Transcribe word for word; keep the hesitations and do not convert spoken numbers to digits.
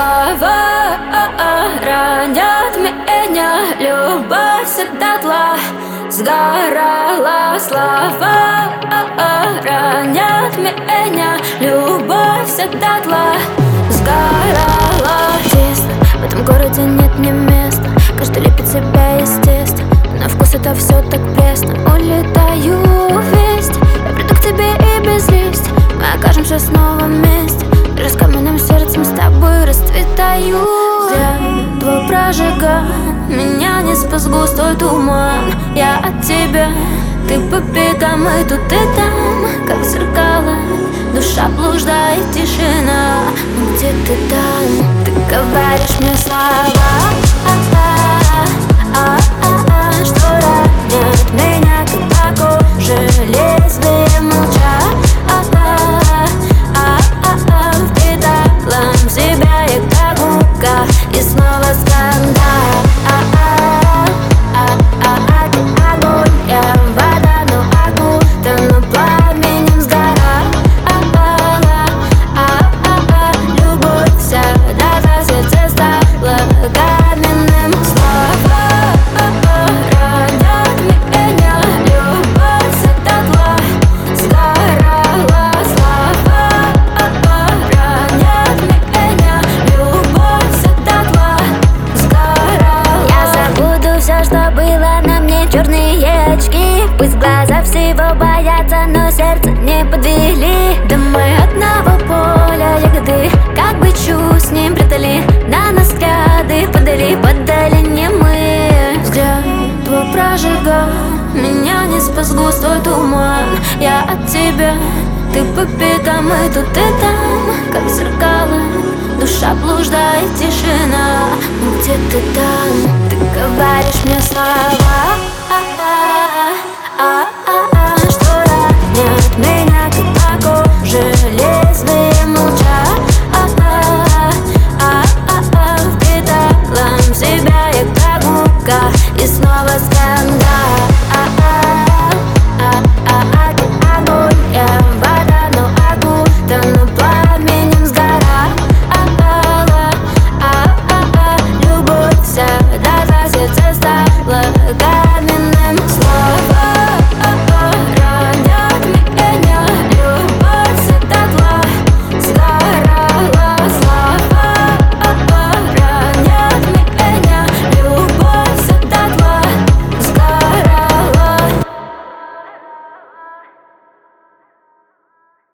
слова ранят меня, любовь всегда тла сгорала. Слова ранят меня, любовь всегда тла сгорала. Тесно, в этом городе нет мне места, каждый лепит себя естественно, на вкус это все так пресно. Улетаю весть, я приду к тебе и без листья, мы окажемся снова вместе, даже с каменным сердцем с тобой расцветаю. Твой прожиган меня не спас густой туман, я от тебя, ты по бегам и тут и там, как зеркало, душа блуждает, тишина. Но где ты там? Ты говоришь мне слова, что ранят меня, как по коже лезвие молча. Впитала в себя я как мука, и снова скандал. Ты огонь, я вода, но окутана пламенем сгора. Любовь вся до сердца стала каменным. Слова ранят меня, любовь всегда тла сгорала. Слова ранят меня, любовь всегда тла сгорала. Я забуду все, что было на мне, черные очки. Пусть глаза всего боятся, но сердце не подвели. Да мы одного поля ягоды, как бы чу с ним прятали, на нас взгляды подали, подали не мы. Взгляд твой прожигал меня, не спас густой туман, я от тебя, ты по бегам и тут и там, как зеркало, душа блуждает, тишина. Ну где ты там? Ты говоришь мне слова, а -а -а -а.